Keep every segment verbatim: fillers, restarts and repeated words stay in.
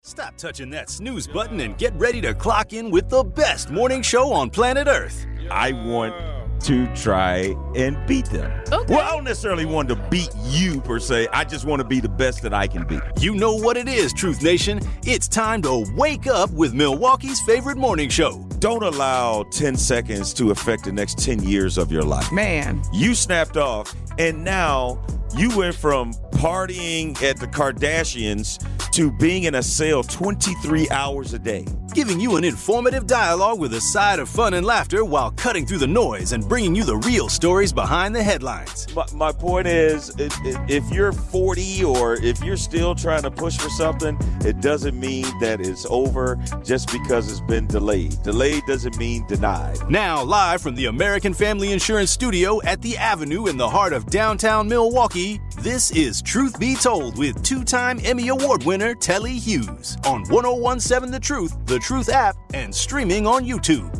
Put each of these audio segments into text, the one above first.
Stop touching that snooze button and get ready to clock in with the best morning show on planet Earth. I want to try and beat them. Okay. Well, I don't necessarily want to beat you per se. I just want to be the best that I can be. You know what it is, Truth Nation. It's time to wake up with Milwaukee's favorite morning show. Don't allow ten seconds to affect the next ten years of your life. Man. You snapped off, and now you went from partying at the Kardashians to being in a cell twenty-three hours a day. Giving you an informative dialogue with a side of fun and laughter while cutting through the noise and bringing you the real stories behind the headlines. My, my point is, if, if you're forty or if you're still trying to push for something, it doesn't mean that it's over just because it's been delayed. Delayed doesn't mean denied. Now, live from the American Family Insurance Studio at the Avenue in the heart of downtown Milwaukee, this is Truth Be Told with two-time Emmy Award winner Telly Hughes on one oh one point seven The Truth, The Truth app, and streaming on YouTube.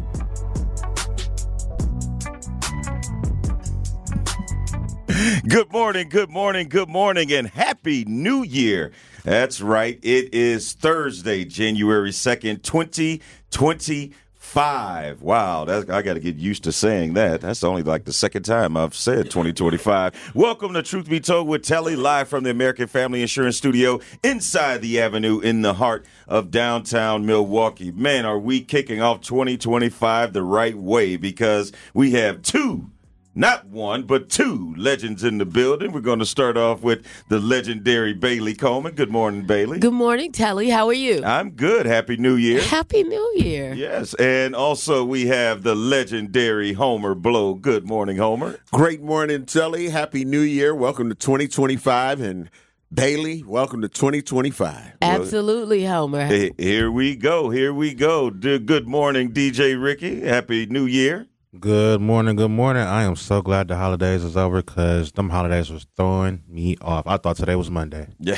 Good morning, good morning, good morning, and Happy New Year. That's right. It is Thursday, January second, twenty twenty-five. Wow, that's, I got to get used to saying that. That's only like the second time I've said twenty twenty-five. Welcome to Truth Be Told with Telly, live from the American Family Insurance Studio inside the Avenue in the heart of downtown Milwaukee. Man, are we kicking off twenty twenty-five the right way, because we have two, not one, but two legends in the building. We're going to start off with the legendary Bailey Coleman. Good morning, Bailey. Good morning, Telly. How are you? I'm good. Happy New Year. Happy New Year. Yes, and also we have the legendary Homer Blow. Good morning, Homer. Great morning, Telly. Happy New Year. Welcome to twenty twenty-five. And Bailey, welcome to twenty twenty-five. Absolutely, Homer. Hey, here we go. Here we go. D- Good morning, D J Ricky. Happy New Year. Good morning, good morning. I am so glad the holidays is over, because them holidays was throwing me off. I thought today was Monday. Yeah.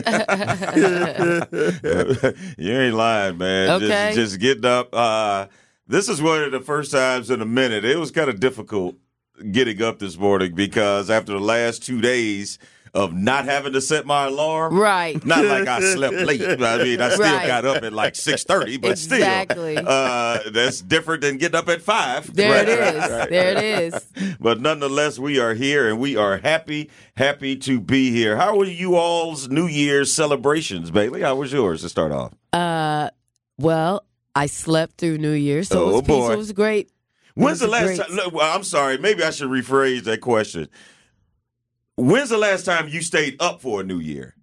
You ain't lying, man. Okay. Just, just getting up. Uh, this is one of the first times in a minute. It was kind of difficult getting up this morning, because after the last two days of not having to set my alarm. Right. Not like I slept late. I mean, I still Right. got up at like six thirty, but Exactly. still. Uh, that's different than getting up at five. There Right, it right, is. right. There it is. But nonetheless, we are here, and we are happy, happy to be here. How were you all's New Year's celebrations, Bailey? How was yours to start off? Uh, well, I slept through New Year's, so Oh, it was peaceful. boy. It was great. When's the was last great. time? Look, well, I'm sorry. Maybe I should rephrase that question. When's the last time you stayed up for a New Year?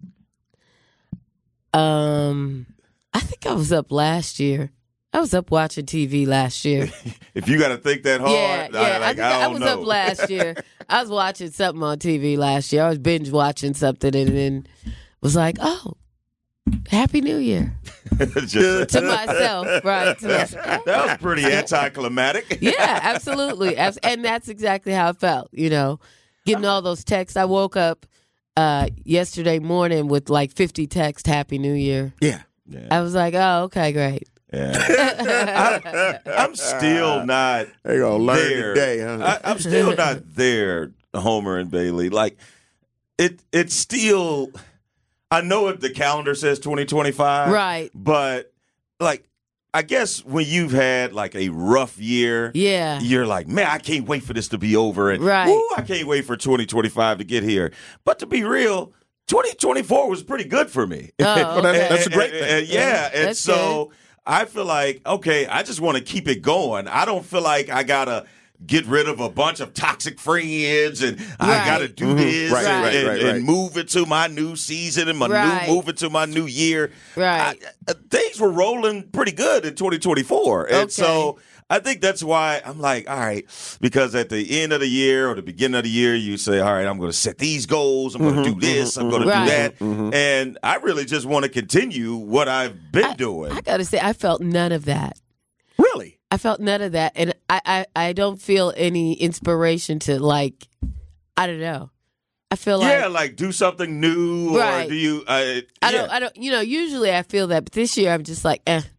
Um, I think I was up last year. I was up watching T V last year. If you got to think that hard, yeah, yeah. I, I, like, think I, I, don't was know. up last year. I was watching something on T V last year. I was binge watching something, and then was like, "Oh, Happy New Year." Just- To myself, right? To myself. that was pretty anticlimactic. Yeah, absolutely. Abs- And that's exactly how I felt, you know, getting all those texts. I woke up uh, yesterday morning with like fifty texts, Happy New Year. Yeah. Yeah. I was like, oh, okay, great. Yeah. I'm, I'm still not They're going to learn there. today, huh? I, I'm still not there, Homer and Bailey. Like, it. It's still. I know what the calendar says twenty twenty-five, Right. But like, I guess when you've had like a rough year, Yeah. you're like, man, I can't wait for this to be over, and Right. woo, I can't wait for twenty twenty-five to get here. But to be real, twenty twenty-four was pretty good for me. Oh, Well, that's, okay. that's a great And- thing. and- yeah, and That's so I feel like, okay, I just want to keep it going. I don't feel like I gotta get rid of a bunch of toxic friends, and I Right. gotta do Mhm. this Right, and, right, and- right, and right. move it to my new season and my Right. new move it to my new year. Right. I- uh, things were rolling pretty good in twenty twenty-four, and Okay. so I think that's why I'm like, all right, because at the end of the year or the beginning of the year, you say, all right, I'm going to set these goals. I'm going to do this. I'm going to Right. do that. And I really just want to continue what I've been I, doing. I got to say, I felt none of that. Really? I felt none of that. And I, I, I don't feel any inspiration to, like, I don't know. I feel like. yeah, like do something new, or Right. do you? Uh, I yeah. don't, I don't, you know, usually I feel that, but this year I'm just like, eh.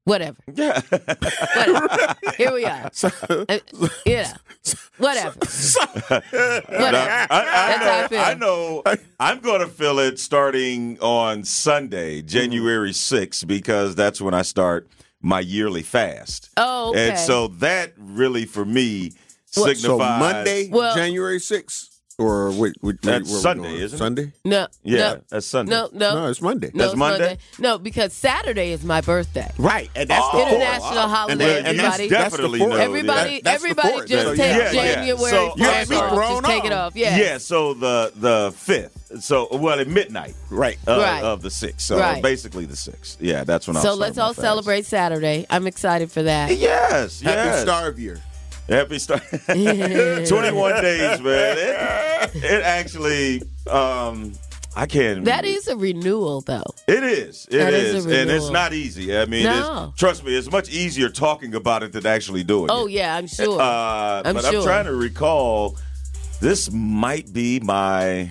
Whatever. Yeah. Whatever. Here we are. Uh, you know, whatever. Whatever. I, I, That's how I know, feel. I know I'm going to feel it starting on Sunday, January sixth, because that's when I start my yearly fast. Oh, okay. And so that really, for me, What, signifies. So Monday, Well- January sixth? Or wait, wait, That's where we Sunday, going? isn't it? Sunday? No. Yeah, no, that's Sunday. No, no. No, it's Monday. No, That's it's Monday? No, because Saturday is my birthday. Right, and that's Oh, the fourth. International holiday, And, then, and that's, everybody. that's the Definitely fourth. know Everybody, That- that's the everybody fourth. just So, take yeah, yeah. January So- first You have to be off. thrown Just take it off. off. Yeah. Yeah, so the the fifth. So well at midnight. Right. Uh, Right. of the sixth. So Right. basically the sixth. Yeah, that's when I'll So start let's my all fast. celebrate Saturday. I'm excited for that. Yes, Happy yes. Starve Year. Happy start. twenty-one days, man. It, it actually, um, I can't. That is a renewal, though. It is. It That is, is a and it's renewal. not easy. I mean, No. it's, trust me, it's much easier talking about it than actually doing Oh, it. yeah, I'm sure. Uh, I'm but sure. I'm trying to recall. This might be my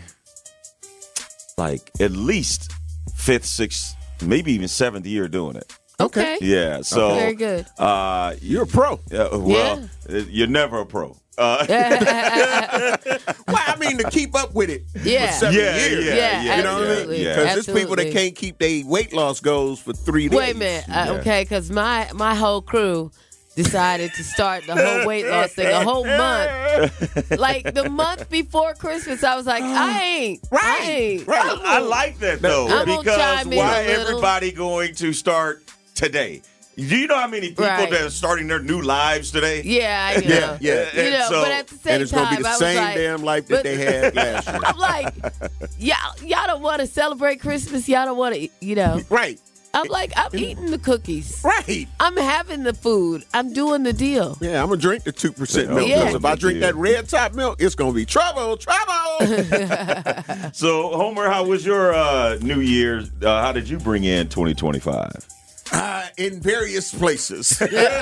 like at least fifth, sixth, maybe even seventh year doing it. okay. Yeah. So Very good. Uh, You're a pro. yeah, well, you're never a pro. Uh, Well, I mean, to keep up with it Yeah. for seven Yeah, years. yeah, Yeah, yeah, You know what I mean? absolutely. yeah. Because there's people that Absolutely. can't keep their weight loss goals for three days. Wait a minute. Uh, Yeah. Okay, because my, my whole crew decided to start the whole weight loss thing a whole month. Like the month before Christmas, I was like, I ain't. I Right, ain't. right. I like that though I'm gonna because chime in why a little. everybody going to start today? Do you know how many people Right. that are starting their new lives today? Yeah, I know. Yeah, yeah. You know, So- but at the same And it's going to time, be the I was same like, damn life but- that they had last year. I'm like, y'all, y'all don't want to celebrate Christmas. Y'all don't want to, you know. Right, I'm like, I'm eating the cookies. right. I'm having the food. I'm doing the deal. Yeah, I'm going to drink the two percent milk. Yeah. Because if I drink Yeah. that red top milk, it's going to be trouble, trouble. So Homer, how was your uh, New Year? Uh, how did you bring in twenty twenty-five? uh, in various places.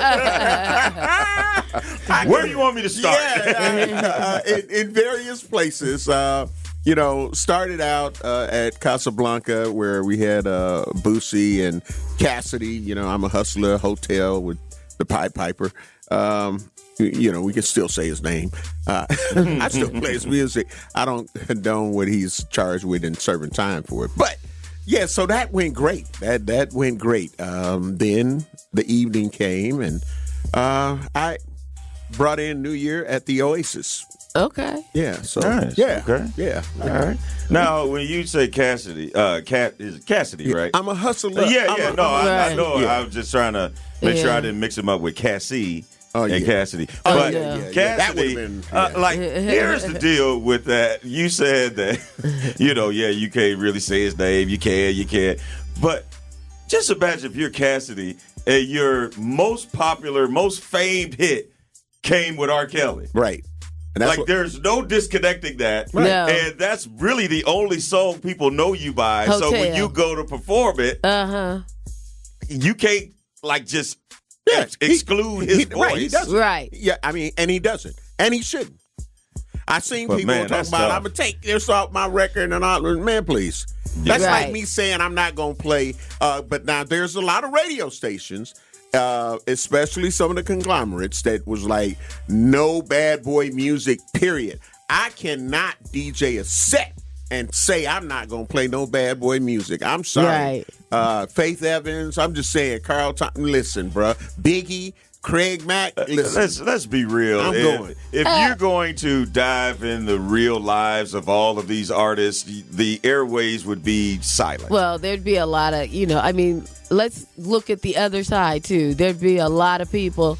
Where do you want me to start? Yeah, uh, in, in various places. Uh, you know, started out uh, at Casablanca where we had uh, Boosie and Cassidy. You know, I'm a Hustler Hotel with the Pied Piper. Um, you know, we can still say his name. Uh, I still play his music. I don't condone what he's charged with and serving time for it. But yeah, so that went great. That that went great. Um, then the evening came and uh, I brought in New Year at the Oasis. Okay. Yeah. So Nice. yeah. Okay. Yeah. All right. Now, when you say Cassidy, uh, Cat is it Cassidy, right? I'm a hustler. yeah, I'm yeah. a- no, I, I Right. know. Yeah. I was just trying to make sure Yeah. I didn't mix him up with Cassie. Oh, and yeah. Cassidy. Oh, but yeah, yeah, yeah. Cassidy, That would've been- uh, yeah. like, here's the deal with that. You said that, you know, yeah, you can't really say his name. You can, you can't. But just imagine if you're Cassidy and your most popular, most famed hit came with R. Kelly. Right. And that's Like, what, there's no disconnecting that. Right. No. And that's really the only song people know you by. So when Hotel. you go to perform it, Uh huh. you can't, like, just Yeah, ex- he- exclude his he- voice. right, he doesn't. Right. yeah, I mean, and he doesn't. And he shouldn't. I seen But, people man, talking that's about, tough. I'm going to take this off my record and all. Man, please. That's Right. like me saying I'm not going to play. Uh, but now there's a lot of radio stations, uh, especially some of the conglomerates, that was like, no bad boy music, period. I cannot D J a set and say I'm not going to play no bad boy music. I'm sorry. Right. Uh, Faith Evans, I'm just saying, Carl Thompson, listen, bruh. Biggie, Craig Mack, listen. Let's let's be real. I'm if going. if Uh, you're going to dive in the real lives of all of these artists, the airways would be silent. Well, there'd be a lot of, you know, I mean, let's look at the other side, too. There'd be a lot of people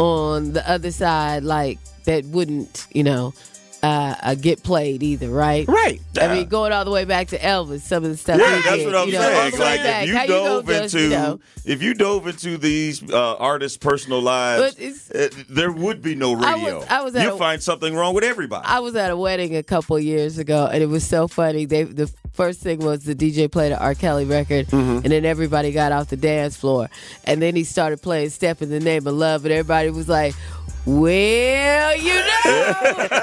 on the other side, like, that wouldn't, you know, uh, uh, get played either, right? Right. I mean, going all the way back to Elvis, some of the stuff yeah, he that's did, what I'm you know, all saying. the way Like back. if you How dove gonna just, into you know, if you dove into these uh, artists' personal lives, But it's- uh, there would be no I radio. was- I was at you a- find something wrong with everybody. I was at a wedding a couple years ago, and it was so funny. They the first thing was the D J played an R. Kelly record, Mm-hmm. and then everybody got off the dance floor. And then he started playing Step in the Name of Love, and everybody was like, well, you know,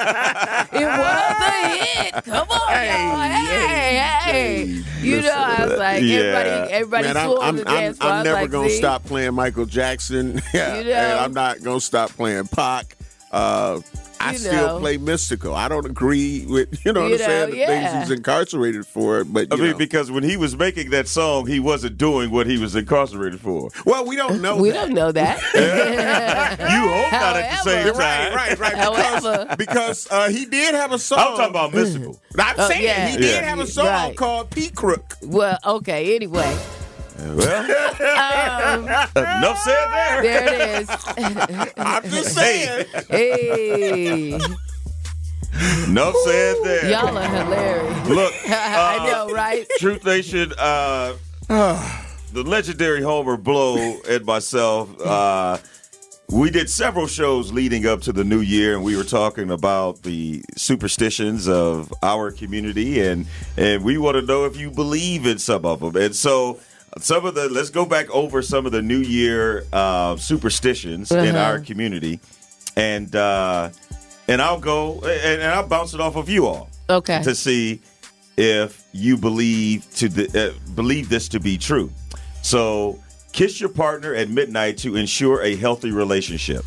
it was a hit. Come on, y'all. Hey, hey. You know, I was like, Yeah. everybody, everybody Man, I'm, swore on I'm, the I'm, dance floor. I I'm was never like, gonna see? stop playing Michael Jackson. Yeah, You know? and I'm not gonna stop playing Pac. Uh, I You still know. play Mystical. I don't agree with you know what You I'm saying. know, The things yeah. he's incarcerated for, but I you mean, know. because when he was making that song, he wasn't doing what he was incarcerated for. well, we don't know. We that. don't know that. You hope not at the same However- time. Right, right, right. However- Because, because uh, he did have a song. I'm talking about Mystical. I'm Oh, saying yeah. he did Yeah. have a song Right. called P Crook. Well, okay, anyway. Well, Um, enough said there. there it is. I'm just saying. Hey, Enough said there. y'all are hilarious. Look, I uh, know, right? Truth Nation, uh, the legendary Homer Blow and myself, uh, we did several shows leading up to the new year, and we were talking about the superstitions of our community, and and we want to know if you believe in some of them. And so, some of the let's go back over some of the New Year uh, superstitions in Uh-huh. our community, and uh, and I'll go and, and I'll bounce it off of you all Okay. to see if you believe to the, uh, believe this to be true. So, kiss your partner at midnight to ensure a healthy relationship.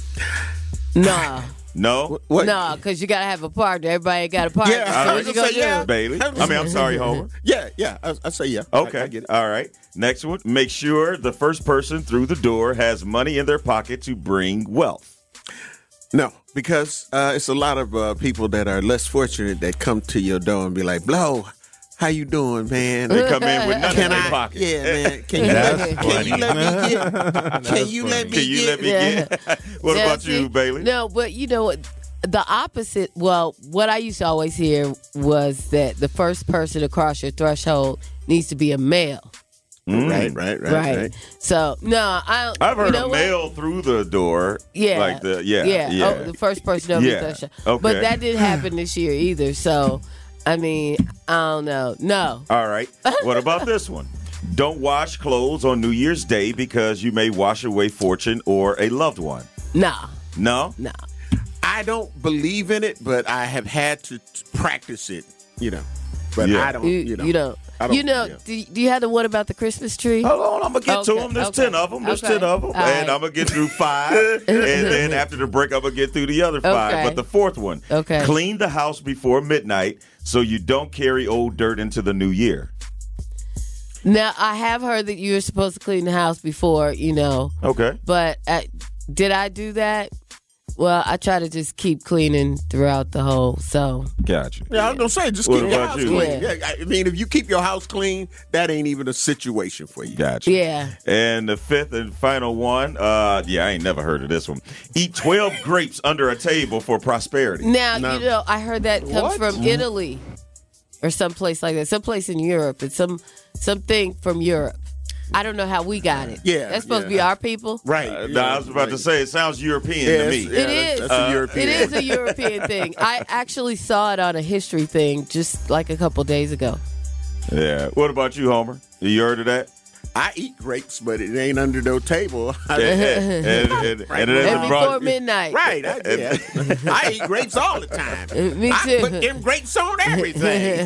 Nah. No, What? Nah, because you got to have a partner. Everybody got a partner. Yeah, so I what was you gonna going to say, yeah. do? Bailey. I mean, I'm sorry, Homer. Yeah, yeah. I, I say yeah. I- Okay, I, get it. all right. Next one. Make sure the first person through the door has money in their pocket to bring wealth. No, because uh, it's a lot of uh, people that are less fortunate that come to your door and be like, "Blow, how you doing, man? They come in with nothing in Can their I? pocket. Yeah, man. Can you, That's let, can you let me get? Can you let me Can you get? let me Yeah. get? What Yeah, about see, you, Bailey? No, but you know what? The opposite. Well, what I used to always hear was that the first person to cross your threshold needs to be a male. Mm. Right, right, right, Right. right. So no, I. don't- I've heard you know a what? male through the door. Yeah, like the yeah, yeah. yeah. Oh, the first person over Yeah, the threshold. okay. But that didn't happen this year either. So, I mean, I don't know. No. All right. What about this one? Don't wash clothes on New Year's Day because you may wash away fortune or a loved one. Nah. No? Nah. I don't believe in it, but I have had to t- practice it. You know, but Yeah. I don't. You, You, know, you don't. I don't- You know. yeah. Do, do you have the one about the Christmas tree? Hold on, I'm gonna get to Okay, them. There's okay, ten of them. There's okay. ten of them, All and right. I'm gonna get through five, and then after the break, I'm gonna get through the other five. Okay. But the fourth one, Okay. clean the house before midnight so you don't carry old dirt into the new year. Now I have heard that you're supposed to clean the house before, you know, Okay. but uh, did I do that? Well, I try to just keep cleaning throughout the whole. So Gotcha. Yeah, I was gonna say, just What keep your about house you? clean. Yeah. Yeah, I mean, if you keep your house clean, that ain't even a situation for you. Gotcha. yeah, And the fifth and final one, uh, yeah, I ain't never heard of this one. Eat twelve grapes under a table for prosperity. now No. you know I heard that comes What? from Italy or someplace like that, someplace in Europe. It's some something from Europe. I don't know how we got it. Yeah, that's supposed to be yeah. our people. Right. Uh, yeah, nah, I was about to right. say, it sounds European Yeah, to it's- me. yeah, It that's- is. That's a Uh, European. It is a European thing. I actually saw it on a history thing just like a couple days ago. Yeah. What about you, Homer? You heard of that? I eat grapes, but it ain't under no table. and, and, and, and, Right. and it And hasn't before brought- midnight. Right. I, yeah. I eat grapes all the time. Uh, me I too. put them grapes on everything.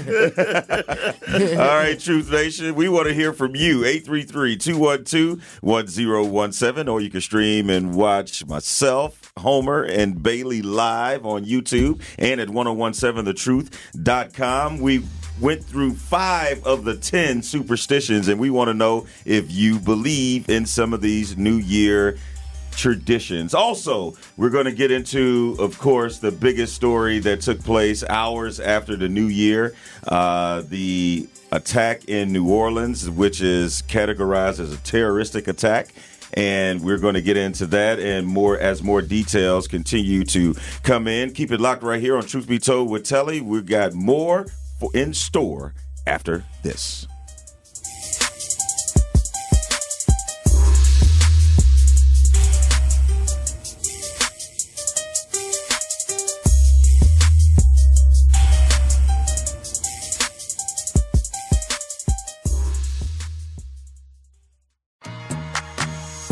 All right, Truth Nation, we want to hear from you. eight three three, two one two, one zero one seven, or you can stream and watch myself, Homer, and Bailey live on YouTube and at ten seventeen the truth dot com. We went through five of the ten superstitions, and we want to know if you believe in some of these New Year traditions. Also, we're going to get into, of course, the biggest story that took place hours after the New Year, uh, the attack in New Orleans, which is categorized as a terroristic attack. And we're going to get into that and more as more details continue to come in. Keep it locked right here on Truth Be Told with Telly. We've got more in store after this.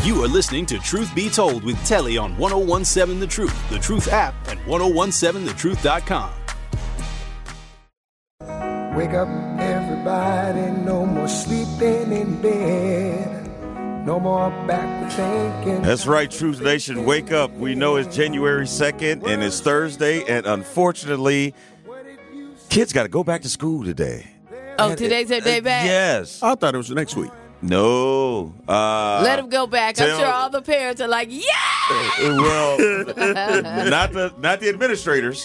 You are listening to Truth Be Told with Telly on ten seventeen The Truth, The Truth app, and ten seventeen the truth dot com. Wake up, everybody, no more sleeping in bed. No more backward thinking. That's right, Truth Nation. Wake up. We know it's January second and it's Thursday, and unfortunately, kids got to go back to school today. Oh, today's their day back? Yes. I thought it was next week. No. Uh, Let them go back. I'm tell- sure all the parents are like, yeah! Well, not the not the administrators.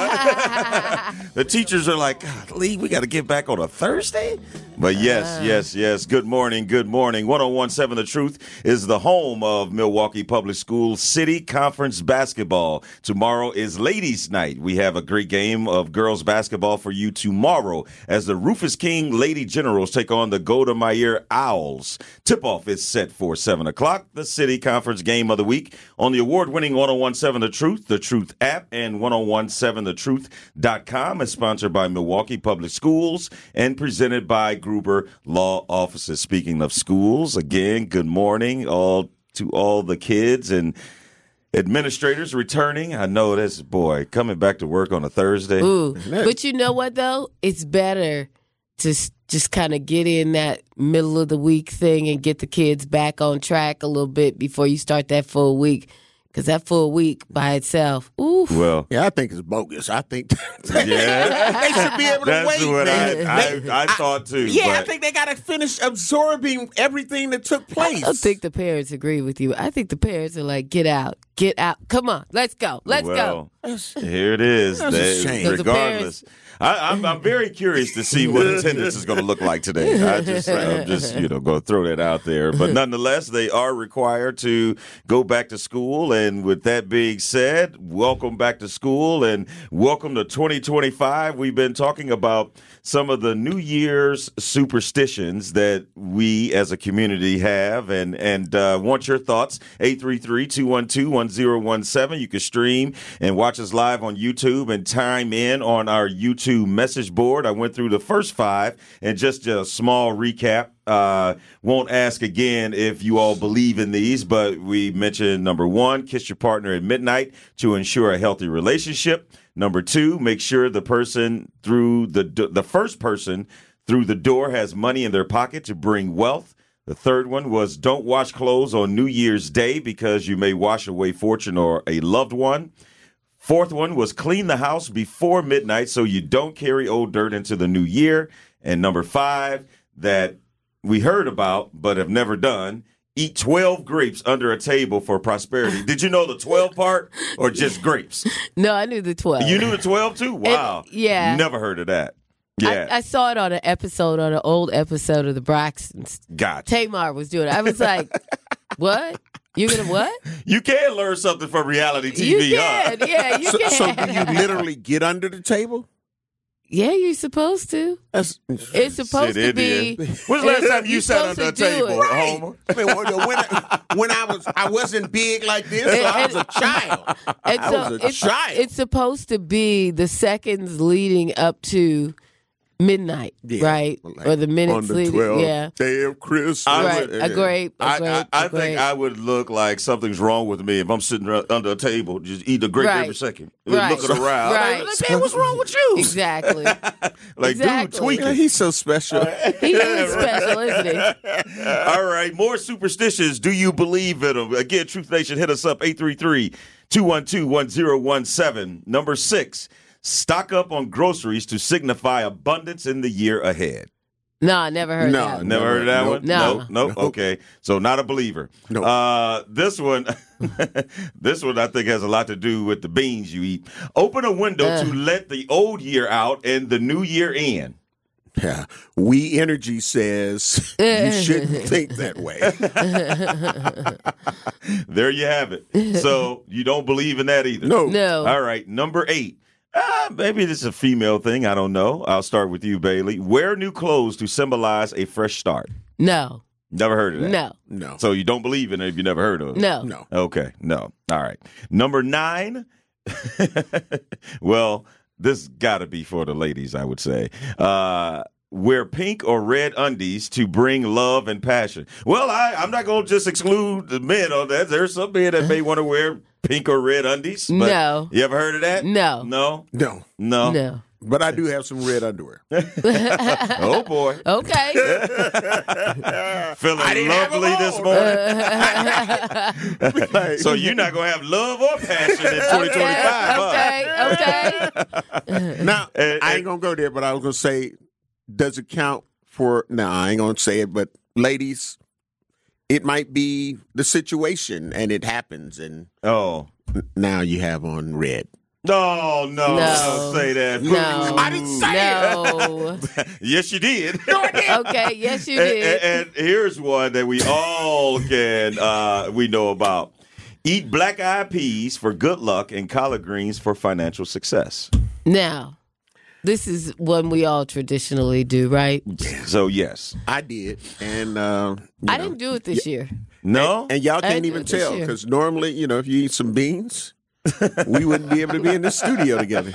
Uh, the teachers are like, God, Lee, we got to get back on a Thursday. But yes, yes, yes. Good morning. Good morning. ten seventeen The Truth is the home of Milwaukee Public Schools City Conference basketball. Tomorrow is Ladies' Night. We have a great game of girls basketball for you tomorrow as the Rufus King Lady Generals take on the Golda Meir Owls. Tip-off is set for seven o'clock. The City Conference game of the week on the award-winning ten seventeen The Truth, The Truth app, and ten seventeen the truth dot com is sponsored by Milwaukee Public Schools and presented by Gruber Law Offices. Speaking of schools, again, good morning all to all the kids and administrators returning. I know this, boy, coming back to work on a Thursday. Ooh. But you know what, though? It's better to s- just kind of get in that middle of the week thing and get the kids back on track a little bit before you start that full week. Because that full week by itself, ooh. Well, Yeah, I think it's bogus. I think yeah, they should be able to that's wait, what I, man. I, They- I thought too. yeah, I but- think they got to finish absorbing everything that took place. I don't think the parents agree with you. I think the parents are like, get out, get out. Come on, let's go, let's well, go. Here it is. That's a They- shame. 'Cause the regardless, I, I'm, I'm very curious to see what attendance is going to look like today. I just, I'm just, you know, going to throw that out there. But nonetheless, they are required to go back to school. And with that being said, welcome back to school and welcome to twenty twenty-five. We've been talking about some of the New Year's superstitions that we as a community have, and and uh, want your thoughts. eight three three, two one two, one zero one seven. You can stream and watch us live on YouTube and chime in on our YouTube message board. I went through the first five, and just a small recap. Uh, won't ask again if you all believe in these, but we mentioned number one, kiss your partner at midnight to ensure a healthy relationship. Number two, make sure the person through the the first person through the door has money in their pocket to bring wealth. The third one was don't wash clothes on New Year's Day because you may wash away fortune or a loved one. Fourth one was clean the house before midnight so you don't carry old dirt into the new year. And number five, that we heard about but have never done, eat twelve grapes under a table for prosperity. Did you know the twelve part or just grapes? No, I knew the twelve. You knew the twelve too? Wow. yeah. Never heard of that. Yeah. I, I saw it on an episode, on an old episode of the Braxtons. Gotcha. Tamar was doing it. I was like, what? You're going to what? You can learn something from reality T You V, can. huh? Yeah, you so, can. so do you literally get under the table? Yeah, you're supposed to. That's, It's supposed Shit, to it be. is. When's the last time you You're sat supposed under a to do table, it. Homer? I mean, when, when I, when I was, I wasn't big like this. So I was a child. And I so was a it's, child. it's supposed to be the seconds leading up to midnight, Yeah. right? Like, or the minutes on the leading. twelfth Yeah. day of Christmas. I Right. would- A grape. A I, grape. I, a I grape. think I would look like something's wrong with me if I'm sitting right under a table, just eating a grape Right. every second, Right. looking around. Right. Like, man, what's wrong with you? Exactly. Like, Exactly. dude, tweaking. Yeah, he's so special. He is special, isn't he? All right, more superstitions. Do you believe in them? Again, Truth Nation, hit us up, eight three three, two one two, one zero one seven. Number six, stock up on groceries to signify abundance in the year ahead. No, I never heard No, that. one. Never heard of that Nope. one? No. Nope. Nope. Nope. Okay. So not a believer. Nope. Uh, this one, this one I think has a lot to do with the beans you eat. Open a window Uh. to let the old year out and the new year in. Yeah. We Energy says you shouldn't think that way. There you have it. So you don't believe in that either. No. No. All right. Number eight. Uh, maybe this is a female thing. I don't know. I'll start with you, Bailey. Wear new clothes to symbolize a fresh start. No. Never heard of that. No. No. So you don't believe in it if you never heard of it. No. No. Okay, no. All right. Number nine. Well, this got to be for the ladies, I would say. Uh, wear pink or red undies to bring love and passion. Well, I, I'm not going to just exclude the men on that. There's some men that may want to wear pink or red undies. But No. You ever heard of that? No. No? No, No? No. but I do have some red underwear. Oh, boy. Okay. Feeling I didn't have lovely them this on. morning. Like, So you're not going to have love or passion in twenty twenty-five, huh? Okay. Okay. now, And- I ain't going to go there, but I was going to say, does it count for, no, I ain't going to say it, but ladies, it might be the situation and it happens, and Oh. now you have on red. No, no, No. don't say that. No. I didn't say No. Yes, you did. Okay. Yes, you And, did. and, and here's one that we all can uh, we know about: eat black eyed peas for good luck and collard greens for financial success. Now, this is one we all traditionally do, right? So yes, I did, and uh, you I know, didn't do it this year. no, and y'all I can't did even it this tell year. because normally, you know, if you eat some beans, we wouldn't be able to be in the studio together.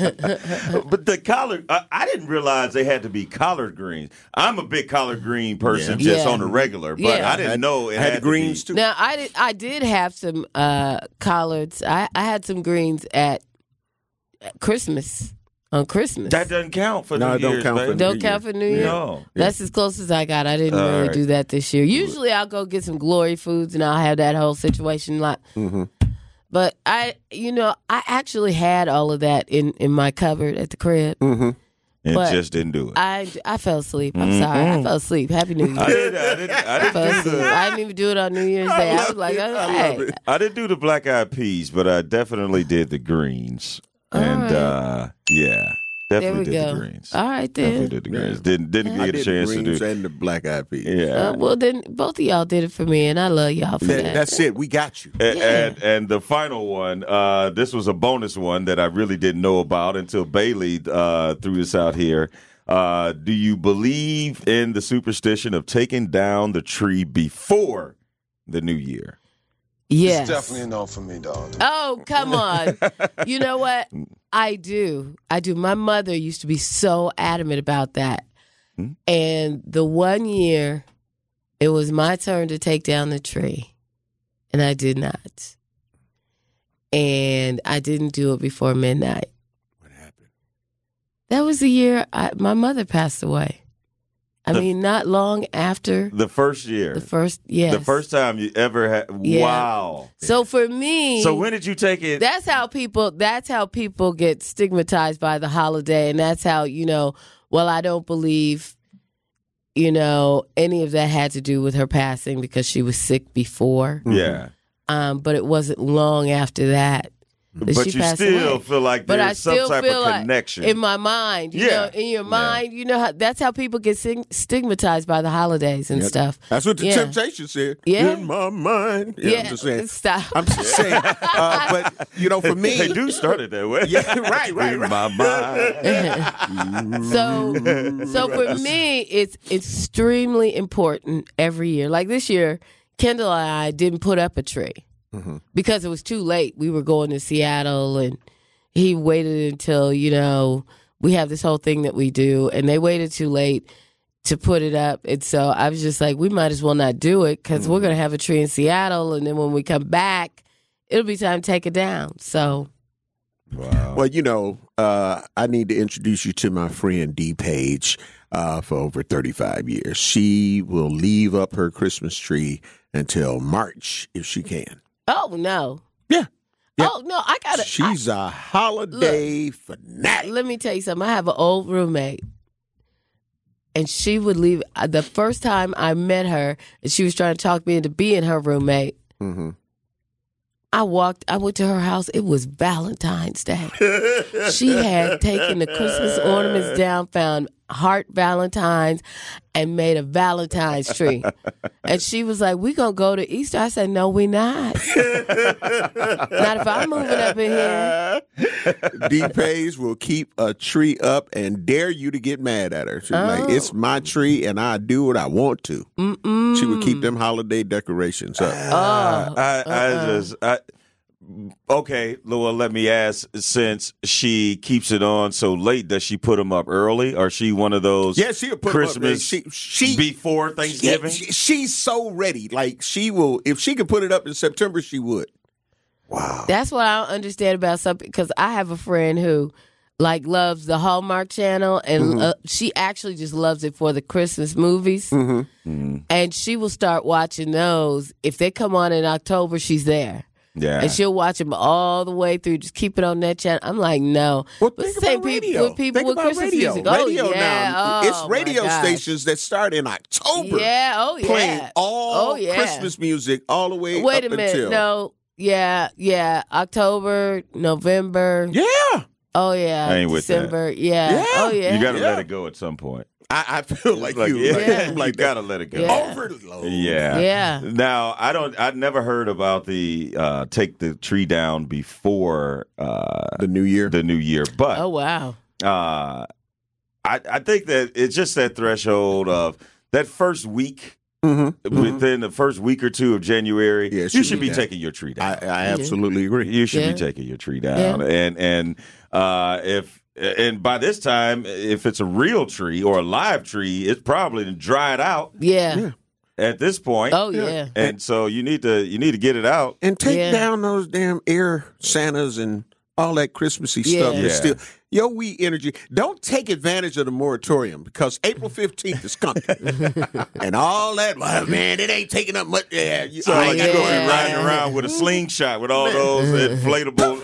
but the collard, I, I didn't realize they had to be collard greens. I'm a big collard green person, Yeah. just Yeah. on the regular, but Yeah. I didn't know it I had had the greens to too. Now, I did. I did have some uh, collards. I, I had some greens at at Christmas on Christmas. be. That doesn't count for No, New it don't Year's, count for baby. Don't New count Year. for New Year. No. That's as close as I got. I didn't All really right. do that this year. Usually, I'll go get some glory foods and I'll have that whole situation like. Mm-hmm. But I, you know, I actually had all of that in, in my cupboard at the crib. Mm-hmm. And But just didn't do it. I, I fell asleep. I'm sorry. I fell asleep. Happy New Year. I didn't. I didn't. I I didn't fell do asleep. the. I didn't even do it on New Year's Day. I, was love like, it. oh, I hey. love it. I didn't do the black eyed peas, but I definitely did the greens. And right. uh, yeah, There definitely we did go. the greens. All right, Definitely then. did the greens. Didn't didn't I get a did chance the to greens do. and the black eyed peas. Yeah. Uh, well, then both of y'all did it for me, and I love y'all for That- that. that's it. We got you. A- Yeah. And and the final one, uh, this was a bonus one that I really didn't know about until Bailey uh, threw this out here. Uh, do you believe in the superstition of taking down the tree before the new year? Yes. It's definitely a no for me, dog. Oh, come on. You know what? I do. I do. My mother used to be so adamant about that. Hmm? And the one year, it was my turn to take down the tree, and I did not. And I didn't do it before midnight. What happened? That was the year I, my mother passed away. I The- mean, not long after The first year. the first, yes. The first time you ever had. Yeah. Wow. So for me, So when did you take it? that's how people that's how people get stigmatized by the holiday, and that's how, you know, well, I don't believe, you know, any of that had to do with her passing because she was sick before. yeah. Um, but it wasn't long after that that But she you passed still away. feel like But there's I some still type feel of like connection. in my mind, you Yeah. know, in your Yeah. mind, you know, how, that's how people get stig- stigmatized by the holidays and Yep. stuff. That's what the Yeah. Temptation said. Yeah. In my mind. Yeah, Yeah, I'm just saying. stop. I'm just saying. Uh, but, you know, for me. They do start it that way. Yeah, right, right, In right. my mind. So, so for me, it's extremely important every year. Like this year, Kendall and I didn't put up a tree because it was too late. We were going to Seattle, and he waited until, you know, we have this whole thing that we do, and they waited too late to put it up. And so I was just like, we might as well not do it because we're going to have a tree in Seattle, and then when we come back, it'll be time to take it down. So, Wow. Well, you know, uh, I need to introduce you to my friend D Page uh, for over thirty-five years. She will leave up her Christmas tree until March if she can. oh, no. Yeah. Yeah. Oh, no, I got to. She's a holiday fanatic. Let me tell you something. I have an old roommate, and she would leave. uh, The first time I met her, and she was trying to talk me into being her roommate. Mm-hmm. I walked. I went to her house. It was Valentine's Day. She had taken the Christmas ornaments down, found heart Valentines, and made a Valentine's tree. And she was like, "We gonna go to Easter?" I said, "No, we not. Not if I'm moving up in here." D Page will keep a tree up and dare you to get mad at her. She's like, Oh. it's my tree and I do what I want to. Mm-mm. She would keep them holiday decorations up. Oh, I, I uh-uh. just, I, Okay, well, let me ask, since she keeps it on so late, does she put them up early? Or is she one of those Yeah, she'll put 'em up. Christmas She- she- before Thanksgiving? Yeah, she- she's so ready. Like, she will, if she could put it up in September, she would. Wow. That's what I don't understand about something, because I have a friend who like loves the Hallmark Channel, and Mm-hmm. uh, she actually just loves it for the Christmas movies. Mm-hmm. And she will start watching those. If they come on in October, she's there. Yeah. And she'll watch them all the way through. Just keep it on that channel. I'm like, no. Well, But think same about people radio. with people think with about Christmas radio. music. Oh, radio yeah. now. Oh, it's radio my gosh. stations that start in October. Yeah. Oh, yeah. Playing all oh, yeah. Christmas music all the way Wait up a minute. until. No. Yeah. Yeah. October, November. Yeah. Oh, yeah. I ain't with that. December. Yeah. Yeah. Oh, yeah. You got to Yeah. let it go at some point. I, I feel like, you. yeah, Like, Yeah. I'm like you got to let it go. Yeah. overload. Yeah. Yeah. Now, I don't. I'd never heard about the uh, take the tree down before uh, The new year. the new year, but Oh, wow. uh, I, I think that it's just that threshold of that first week. Mm-hmm. Within the first week or two of January, Yeah, it you should should be be down. taking your tree I, down. I absolutely agree. You should Yeah. be taking your tree down, Yeah. and and uh, if and by this time, if it's a real tree or a live tree, it's probably dried out Yeah. at this point. Oh, yeah. And so you need to you need to get it out. And take Yeah. down those damn air Santas and all that Christmassy Yeah. stuff. It's Yeah. still yo we energy. Don't take advantage of the moratorium because April fifteenth is coming, and all that. Well, man, it ain't taking up much. Yeah, you, So I like ain't you're got gonna no be Yeah. riding around with a slingshot with all those inflatable.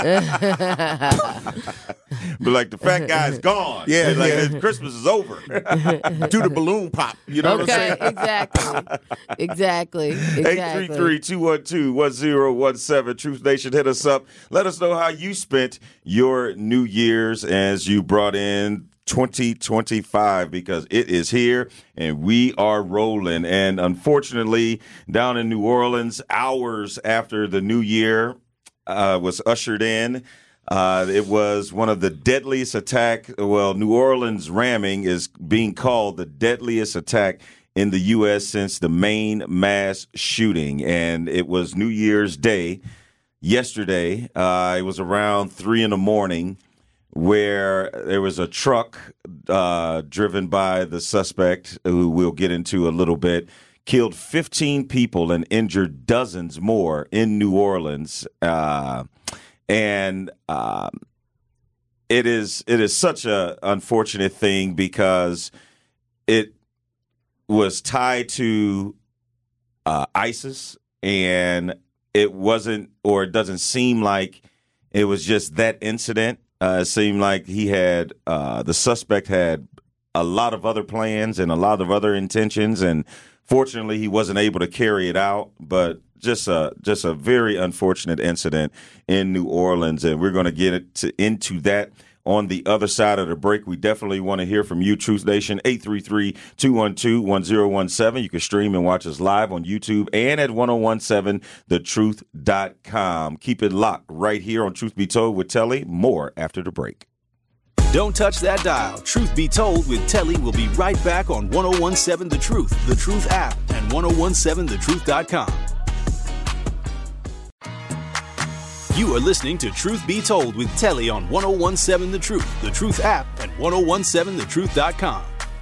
But like the fat guy's gone. Yeah, like yeah. Christmas is over. do the balloon pop. You know what I'm Okay, saying? exactly. Exactly. eight Exactly. three three, two one two, one zero one seven. Truth Nation, hit us up. Let us know how you spent your New Year's as you brought in twenty twenty-five, because it is here and we are rolling. And unfortunately, down in New Orleans, hours after the new year uh, was ushered in, Uh, it was one of the deadliest attack. Well, New Orleans ramming is being called the deadliest attack in the U S since the main mass shooting. And it was New Year's Day yesterday. Uh, it was around three in the morning where there was a truck uh, driven by the suspect, who we'll get into a little bit, killed fifteen people and injured dozens more in New Orleans. Uh, And um, it is it is such a unfortunate thing because it was tied to uh, ISIS, and it wasn't, or it doesn't seem like it was just that incident. Uh, it seemed like he had uh, the suspect had a lot of other plans and a lot of other intentions, and fortunately, he wasn't able to carry it out. But just a just a very unfortunate incident in New Orleans, and we're going to get it to, into that on the other side of the break. We definitely want to hear from you, Truth Nation. Eight three three, two one two, one zero one seven. You can stream and watch us live on YouTube and at ten seventeen the truth dot com. Keep it locked right here on Truth Be Told with Telly. More after the break. Don't touch that dial. Truth Be Told with Telly will be right back on ten seventeen The Truth, The Truth app, and ten seventeen the truth dot com. You are listening to Truth Be Told with Telly on ten seventeen The Truth, The Truth app, and ten seventeen the truth dot com.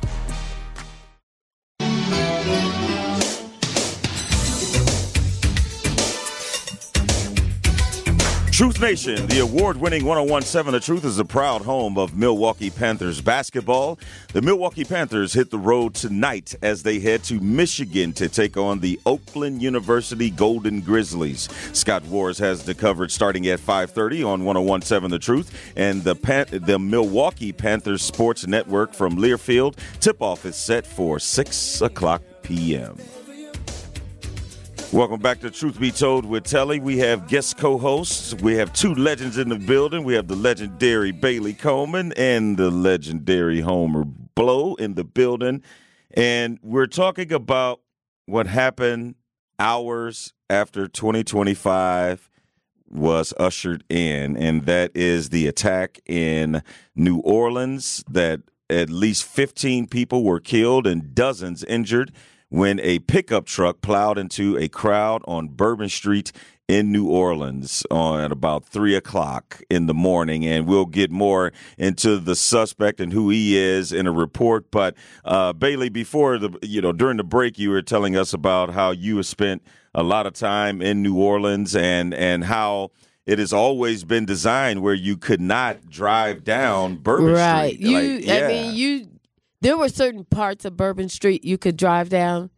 Truth Nation, the award-winning ten seventeen The Truth is a proud home of Milwaukee Panthers basketball. The Milwaukee Panthers hit the road tonight as they head to Michigan to take on the Oakland University Golden Grizzlies. Scott Wars has the coverage starting at five thirty on ten seventeen The Truth, and the Pan- the Milwaukee Panthers Sports Network from Learfield. Tip-off is set for six o'clock p.m. Welcome back to Truth Be Told with Telly. We have guest co-hosts. We have two legends in the building. We have the legendary Bailey Coleman and the legendary Homer Blow in the building. And we're talking about what happened hours after twenty twenty-five was ushered in, and that is the attack in New Orleans, that at least fifteen people were killed and dozens injured when a pickup truck plowed into a crowd on Bourbon Street in New Orleans on at about three o'clock in the morning, and we'll get more into the suspect and who he is in a report. But uh, Bailey, before the you know during the break, you were telling us about how you have spent a lot of time in New Orleans and and how it has always been designed where you could not drive down Bourbon right. Street. You, Like, yeah. I mean, you. There were certain parts of Bourbon Street you could drive down.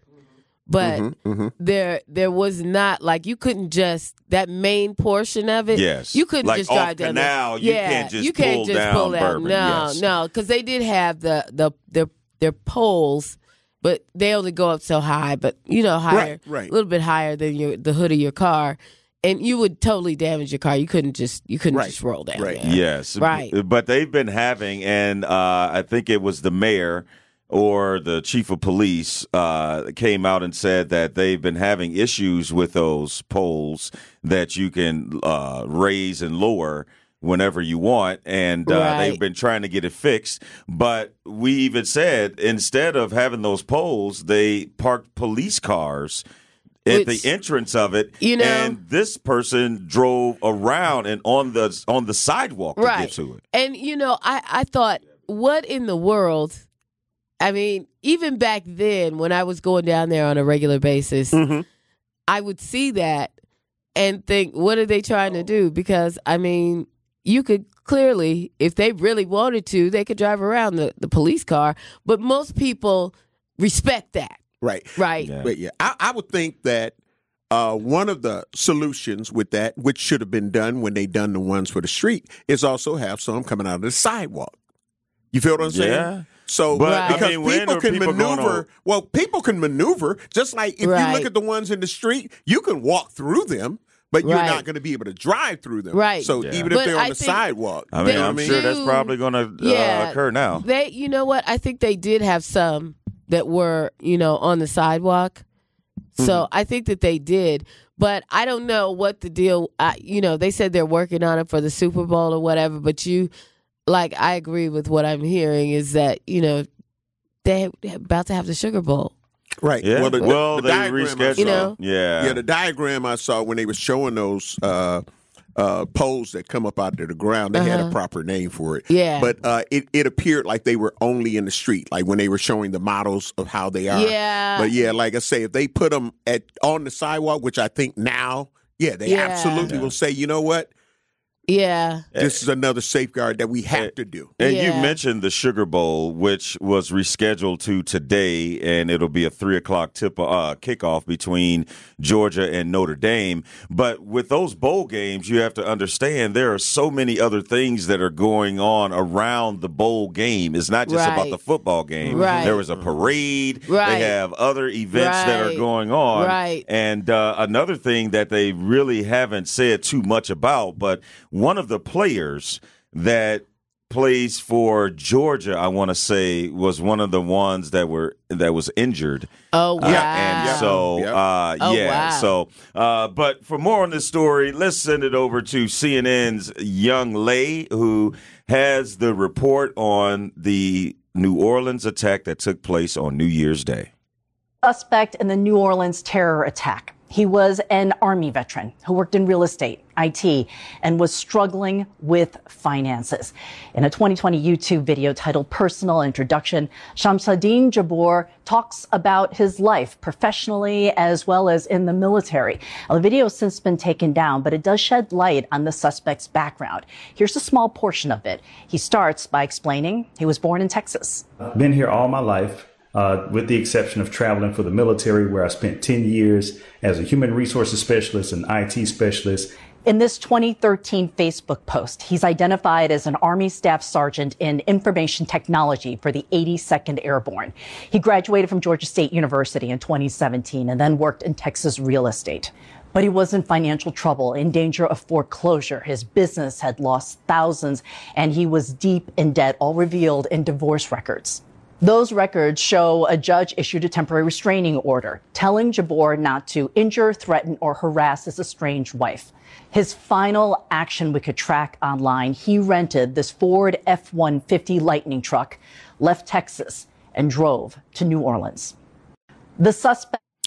But Mm-hmm, mm-hmm. there, there was not like you couldn't just that main portion of it. Yes, you couldn't like just off drive down. Canal, there. you yeah, can't just you can't pull just down pull down. Bourbon, No, yes. no, because they did have the the their their poles, but they only go up so high. But you know, higher, Right, right. a little bit higher than your the hood of your car, and you would totally damage your car. You couldn't just you couldn't Right, just roll down. right. there. Yes, Right. But they've been having, and uh, I think it was the mayor or the chief of police uh, came out and said that they've been having issues with those poles that you can uh, raise and lower whenever you want, and uh, Right. they've been trying to get it fixed. But we even said instead of having those poles, they parked police cars at Which, the entrance of it, you know- and this person drove around and on the on the sidewalk to Right. get to it. And you know, I I thought, what in the world? I mean, even back then, when I was going down there on a regular basis, Mm-hmm. I would see that and think, what are they trying to do? Because, I mean, you could clearly, if they really wanted to, they could drive around the, the police car. But most people respect that, Right. right? Yeah. But yeah, I, I would think that uh, one of the solutions with that, which should have been done when they done the ones for the street, is also have some coming out of the sidewalk. You feel what I'm saying? Yeah. So But, I because mean, when people are can people going maneuver, on- well, people can maneuver. Just like if you Right. look at the ones in the street, you can walk through them, but you're Right. not going to be able to drive through them. Right. So Yeah. even if But they're on I the think sidewalk, I mean, They I'm do- sure that's probably going to Yeah. uh, occur now. They, you know what? I think they did have some that were, you know, on the sidewalk. So Mm-hmm. I think that they did, but I don't know what the deal. I, you know, they said they're working on it for the Super Bowl or whatever. But you, like, I agree with what I'm hearing is that you know they- they're about to have the Sugar Bowl. right? Yeah. Well, the, well, the they diagram I rescheduled. saw- You know? Yeah. Yeah, the diagram I saw when they were showing those uh, uh, poles that come up out of the ground, they had a Uh-huh. proper name for it. Yeah. But uh, it, it appeared like they were only in the street, like when they were showing the models of how they are. Yeah. But yeah, like I say, if they put them at on the sidewalk, which I think now, yeah, they Yeah. absolutely Yeah. will say, you know what? Yeah, This is another safeguard that we have to do. And you Yeah. mentioned the Sugar Bowl, which was rescheduled to today, and it'll be a three o'clock tip uh, kickoff between Georgia and Notre Dame. But with those bowl games, you have to understand there are so many other things that are going on around the bowl game. It's not just about Right. the football game. Right. There was a parade. Right. They have other events that are Right. going on. Right. And uh, another thing that they really haven't said too much about, but one of the players that plays for Georgia, I want to say, was one of the ones that were that was injured. Oh wow! Uh, and so, Yep. uh, Oh, yeah. wow. So, uh, but for more on this story, let's send it over to C N N's Young Lay, who has the report on the New Orleans attack that took place on New Year's Day. Suspect in the New Orleans terror attack. He was an Army veteran who worked in real estate, I T, and was struggling with finances. In a twenty twenty YouTube video titled Personal Introduction, Shamsuddin Jabbour talks about his life professionally as well as in the military. Now, the video has since been taken down, but it does shed light on the suspect's background. Here's a small portion of it. He starts by explaining he was born in Texas. Been here all my life. Uh, with the exception of traveling for the military, where I spent ten years as a human resources specialist and I T specialist. In this twenty thirteen Facebook post, he's identified as an Army Staff Sergeant in Information Technology for the eighty-second Airborne. He graduated from Georgia State University in twenty seventeen and then worked in Texas real estate. But he was in financial trouble, in danger of foreclosure. His business had lost thousands, and he was deep in debt, all revealed in divorce records. Those records show a judge issued a temporary restraining order, telling Jabbour not to injure, threaten, or harass his estranged wife. His final action we could track online, he rented this Ford F one fifty Lightning truck, left Texas, and drove to New Orleans. The suspect...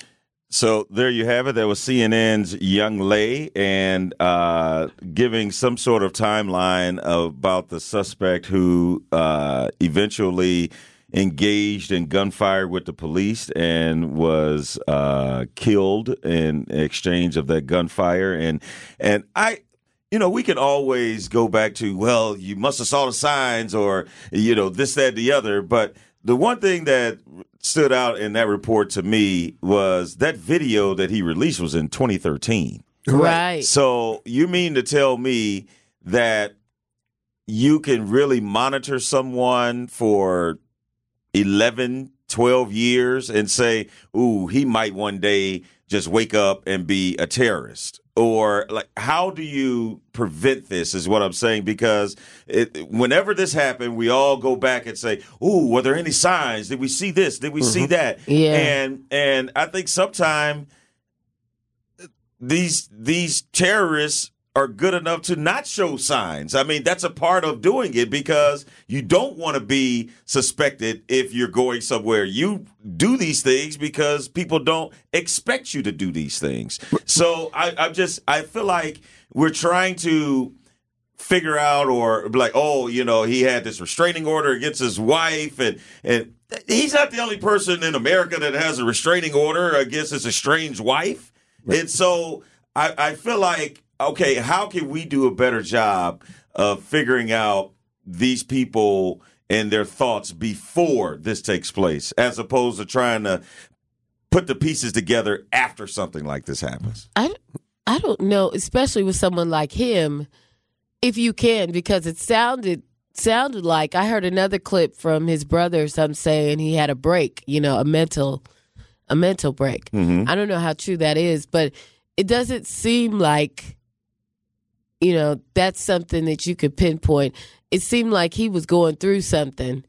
So there you have it. That was C N N's Young Lay, and uh, giving some sort of timeline about the suspect who uh, eventually engaged in gunfire with the police and was uh, killed in exchange of that gunfire. And and I, you know, we can always go back to, well, you must have saw the signs, or, you know, this, that, the other. But the one thing that stood out in that report to me was that video that he released was in twenty thirteen. Right. So you mean to tell me that you can really monitor someone for eleven, twelve years and say, ooh, he might one day just wake up and be a terrorist? Or, like, how do you prevent this is what I'm saying, because it, whenever this happened, we all go back and say, ooh, were there any signs? Did we see this? Did we mm-hmm. see that? Yeah. And and I think sometimes these these terrorists are good enough to not show signs. I mean, that's a part of doing it, because you don't want to be suspected if you're going somewhere. You do these things because people don't expect you to do these things. So I, I'm just, I feel like we're trying to figure out, or be like, oh, you know, he had this restraining order against his wife, and and he's not the only person in America that has a restraining order against his estranged wife. Right. And so I, I feel like, okay, how can we do a better job of figuring out these people and their thoughts before this takes place, as opposed to trying to put the pieces together after something like this happens? I, I don't know, especially with someone like him, if you can, because it sounded sounded like, I heard another clip from his brother or something saying he had a break, you know, a mental a mental break. Mm-hmm. I don't know how true that is, but it doesn't seem like, you know, that's something that you could pinpoint. It seemed like he was going through something,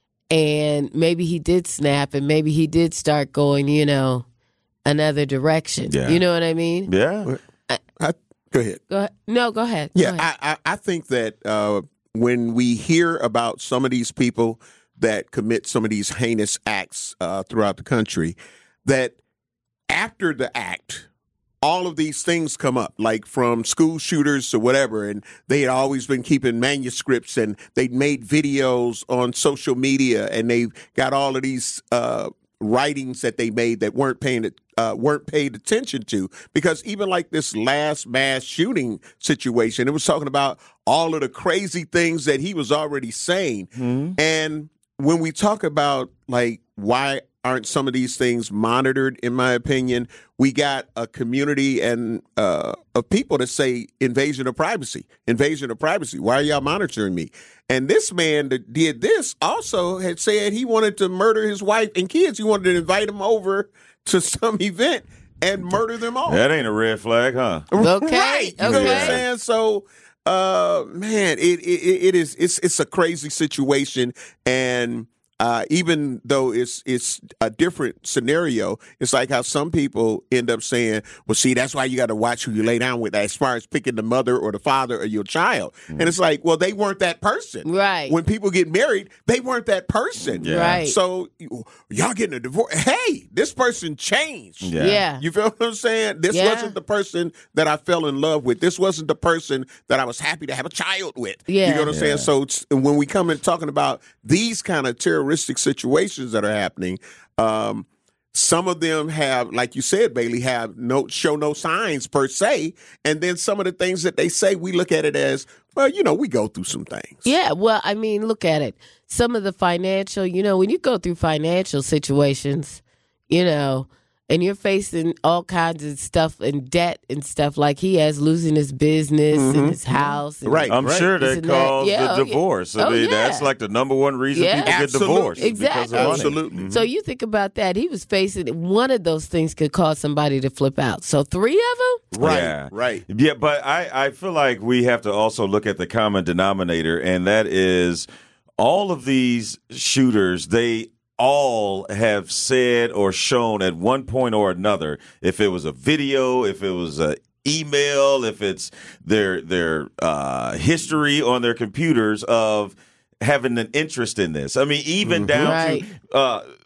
and maybe he did snap, and maybe he did start going, you know, another direction. Yeah. You know what I mean? Yeah. I, I, go ahead. Go ahead. No, go ahead. Yeah, go ahead. I, I, I think that uh, when we hear about some of these people that commit some of these heinous acts uh, throughout the country, that after the act, all of these things come up, like from school shooters to whatever, and they had always been keeping manuscripts, and they'd made videos on social media, and they've got all of these uh, writings that they made that weren't paying uh, weren't paid attention to, because even like this last mass shooting situation, it was talking about all of the crazy things that he was already saying, mm-hmm. and when we talk about, like, why aren't some of these things monitored, in my opinion, we got a community and uh, of people that say invasion of privacy, invasion of privacy. Why are y'all monitoring me? And this man that did this also had said he wanted to murder his wife and kids. He wanted to invite them over to some event and murder them all. That ain't a red flag, huh? Okay. Right. You okay. know what I'm saying? So, uh, man, it, it it is it's it's a crazy situation, and Uh, even though it's it's a different scenario, it's like how some people end up saying, well, see, that's why you got to watch who you lay down with, as far as picking the mother or the father of your child. Mm. And it's like, well, they weren't that person. Right. When people get married, they weren't that person. Yeah. Right. So y'all getting a divorce. Hey, this person changed. Yeah. yeah. You feel what I'm saying? This Yeah. wasn't the person that I fell in love with. This wasn't the person that I was happy to have a child with. Yeah. You know what I'm Yeah. saying? So it's, when we come in talking about these kind of terroristic situations that are happening, um, some of them have, like you said, Bailey, have no show no signs per se, and then some of the things that they say, we look at it as, well, you know, we go through some things. Yeah, well, I mean, look at it. Some of the financial, you know, when you go through financial situations, you know, and you're facing all kinds of stuff and debt and stuff, like he has, losing his business mm-hmm. and his house. And right. I'm right. sure that caused yeah, the oh, divorce. yeah. I mean, oh, yeah. that's like the number one reason Yeah. people Absolutely. get divorced. Exactly. Because of money. Absolutely. Mm-hmm. So you think about that. He was facing, one of those things could cause somebody to flip out. So three of them? Right. Yeah. Right. Yeah, but I, I feel like we have to also look at the common denominator, and that is all of these shooters, they all have said or shown at one point or another, if it was a video, if it was an email, if it's their their uh, history on their computers of having an interest in this. I mean, even Mm-hmm. down Right. to uh,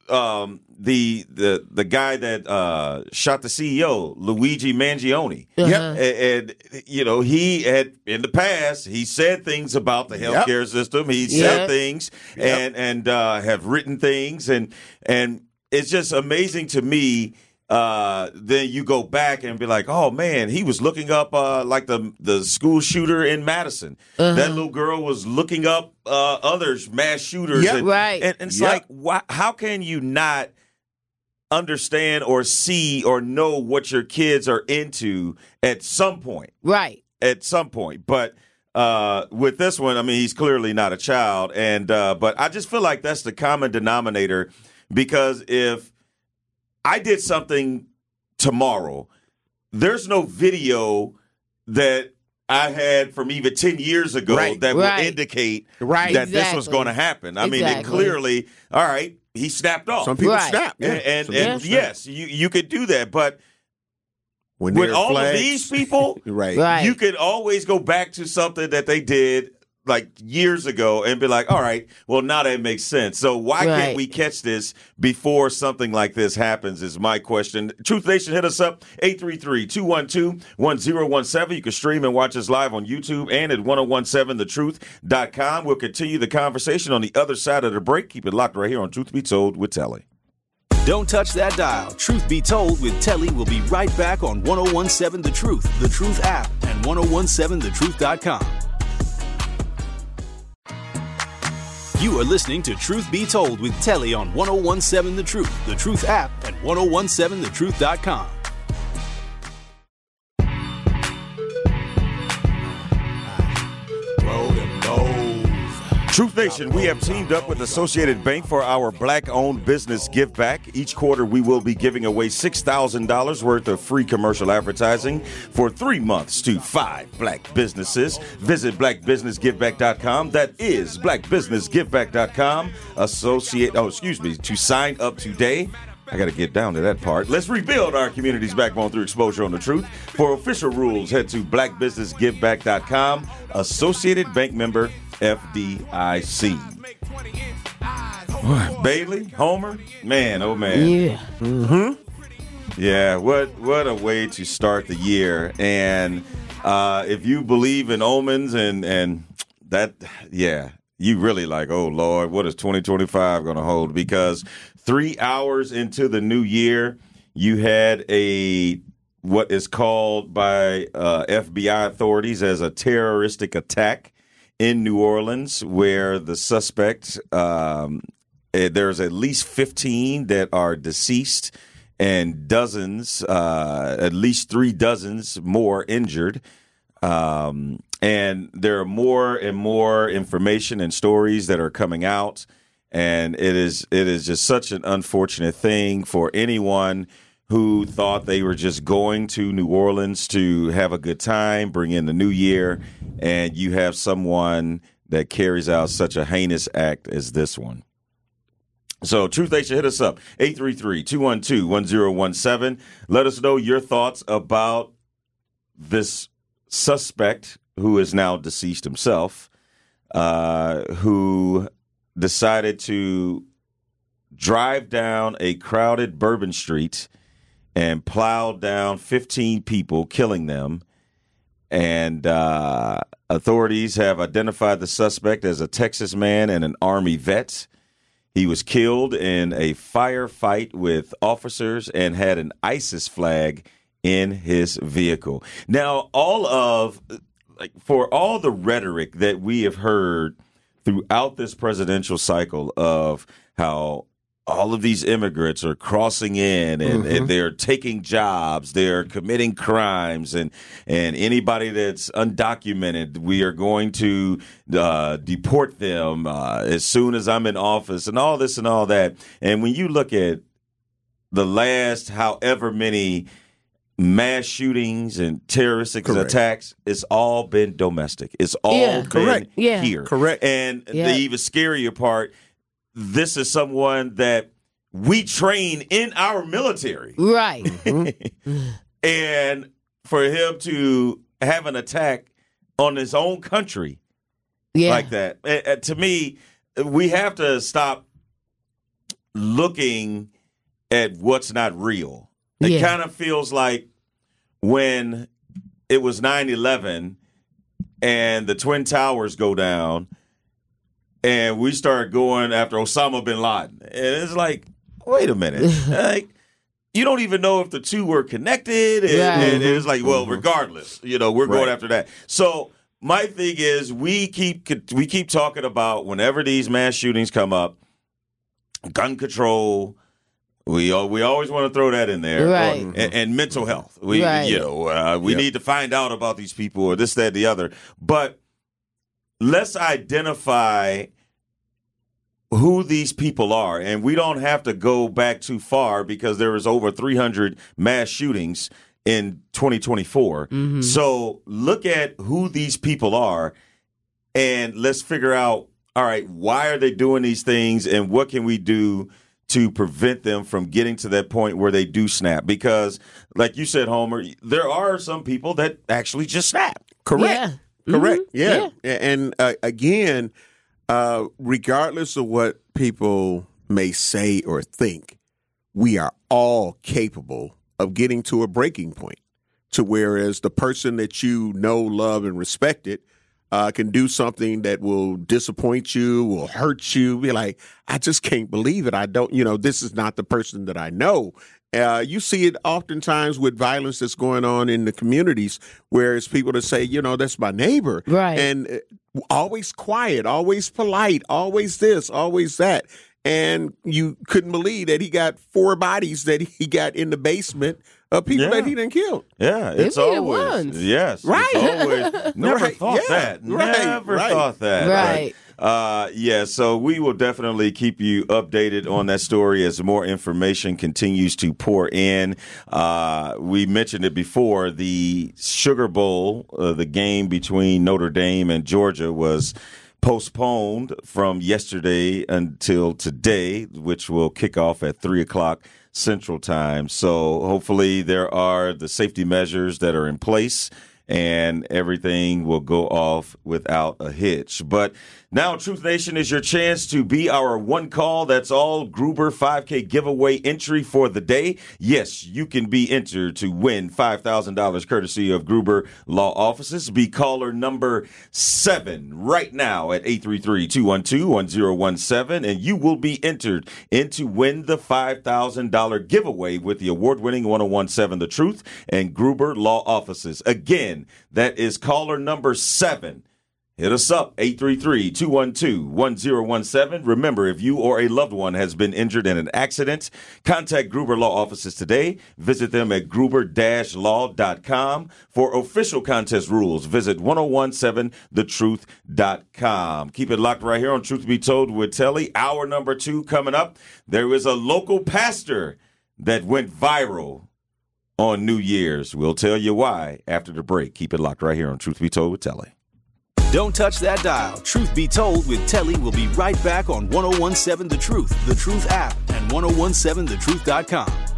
um, the the the guy that uh, shot the C E O, Luigi Mangione. Uh-huh. Yep. And, and, you know, he had, in the past, he said things about the healthcare Yep. system. He Yep. said things Yep. and, and uh, have written things. And, and it's just amazing to me. Uh, then you go back and be like, oh, man, he was looking up uh, like the the school shooter in Madison. Uh-huh. That little girl was looking up uh, other mass shooters. Yep. And, Right. And, and it's Yep. like, why, how can you not understand or see or know what your kids are into at some point? Right. At some point. But uh, with this one, I mean, he's clearly not a child. And uh, but I just feel like that's the common denominator, because if I did something tomorrow, there's no video that I had from even ten years ago Right. that Right. would indicate Right. that this was Exactly. going to happen. I mean, it Exactly. clearly, all right, he snapped off. Some people Right. snap. Yeah. And, and, Some people and snap. yes, you, you could do that. But When with they're all flags- of these people, right. Right. you could always go back to something that they did like years ago and be like, all right, well, now that makes sense. So why Right. can't we catch this before something like this happens is my question. Truth Nation, hit us up, eight three three, two one two, one zero one seven. You can stream and watch us live on YouTube and at ten seventeen the truth dot com. We'll continue the conversation on the other side of the break. Keep it locked right here on Truth Be Told with Telly. Don't touch that dial. Truth Be Told with Telly will be right back on ten seventeen The Truth, The Truth app, and ten seventeen the truth dot com. You are listening to Truth Be Told with Telly on ten seventeen The Truth, The Truth app, and ten seventeen the truth dot com. Truth Nation, we have teamed up with Associated Bank for our Black-owned business give back. Each quarter, we will be giving away six thousand dollars worth of free commercial advertising for three months to five black businesses. Visit black business give back dot com. That is black business give back dot com. Associate, oh, excuse me, to sign up today. I got to get down to that part. Let's rebuild our community's backbone through exposure on the truth. For official rules, head to black business give back dot com. Associated Bank member, F D I C. Bailey, Homer, man, oh man. Yeah. Mm-hmm. Yeah, what what a way to start the year. And uh, if you believe in omens and and that, yeah, you really like, oh Lord, what is twenty twenty-five going to hold? Because three hours into the new year, you had a what is called by uh, F B I authorities as a terroristic attack in New Orleans, where the suspect, um, eh, there's at least fifteen that are deceased and dozens, uh, at least three dozens more injured. Um, and there are more and more information and stories that are coming out. And it is it is just such an unfortunate thing for anyone who thought they were just going to New Orleans to have a good time, bring in the new year, and you have someone that carries out such a heinous act as this one. So, Truth Nation, hit us up, eight three three, two one two, one zero one seven. Let us know your thoughts about this suspect, who is now deceased himself, uh, who decided to drive down a crowded Bourbon Street and plowed down fifteen people, killing them. And uh, authorities have identified the suspect as a Texas man and an Army vet. He was killed in a firefight with officers and had an ISIS flag in his vehicle. Now, all of, like, for all the rhetoric that we have heard throughout this presidential cycle of how all of these immigrants are crossing in and, mm-hmm. and they're taking jobs, they're committing crimes, and and anybody that's undocumented, we are going to uh, deport them uh, as soon as I'm in office, and all this and all that. And when you look at the last however many mass shootings and terroristic correct. attacks, it's all been domestic. It's all yeah. been correct. Yeah. here. Correct. And yeah. the even scarier part, this is someone that we train in our military. Right. And for him to have an attack on his own country yeah. like that, uh, to me, we have to stop looking at what's not real. It Yeah. kind of feels like when it was nine eleven and the Twin Towers go down and we start going after Osama bin Laden. And it's like, wait a minute. Like, you don't even know if the two were connected. And, Right. and it's like, well, regardless, you know, we're going Right. after that. So my thing is we keep we keep talking about whenever these mass shootings come up, gun control. We we always want to throw that in there, Right. Or- and, and mental health. We Right. you know uh, we Yep. need to find out about these people or this, that, the other. But let's identify who these people are, and we don't have to go back too far because there was over three hundred mass shootings in twenty twenty-four. Mm-hmm. So look at who these people are, and let's figure out, all right, why are they doing these things, and what can we do to prevent them from getting to that point where they do snap? Because, like you said, Homer, there are some people that actually just snap. Correct. Yeah. Correct. Mhm. Yeah. And uh, again, uh, regardless of what people may say or think, we are all capable of getting to a breaking point to whereas the person that you know, love, and respected uh, can do something that will disappoint you, will hurt you. Be like, I just can't believe it. I don't, you know, this is not the person that I know. Uh, you see it oftentimes with violence that's going on in the communities, where it's people that say, you know, that's my neighbor. Right. And uh, always quiet, always polite, always this, always that. And you couldn't believe that he got four bodies that he got in the basement of people Yeah. that he didn't kill. Yeah, it's Maybe it always was. yes, Right. It's always, never Right, thought yeah, that. right, Never right. thought that. Right. Uh, yeah. So we will definitely keep you updated on that story as more information continues to pour in. Uh, we mentioned it before. The Sugar Bowl, uh, the game between Notre Dame and Georgia, was postponed from yesterday until today, which will kick off at three o'clock Central Time. So hopefully there are the safety measures that are in place and everything will go off without a hitch. But now Truth Nation is your chance to be our one call. That's all Gruber five K giveaway entry for the day. Yes, you can be entered to win five thousand dollars courtesy of Gruber Law Offices. Be caller number seven right now at eight three three, two one two, one zero one seven, and you will be entered in to win the five thousand dollars giveaway with the award-winning one oh one seven The Truth and Gruber Law Offices. Again, that is caller number seven. Hit us up, eight three three, two one two, one zero one seven. Remember, if you or a loved one has been injured in an accident, contact Gruber Law Offices today. Visit them at gruber dash law dot com. For official contest rules, visit ten seventeen the truth dot com. Keep it locked right here on Truth Be Told with Telly. Hour number two coming up. There is a local pastor that went viral on New Year's. We'll tell you why after the break. Keep it locked right here on Truth Be Told with Telly. Don't touch that dial. Truth Be Told with Telly will be right back on ten seventeen The Truth, The Truth app, and ten seventeen the truth dot com.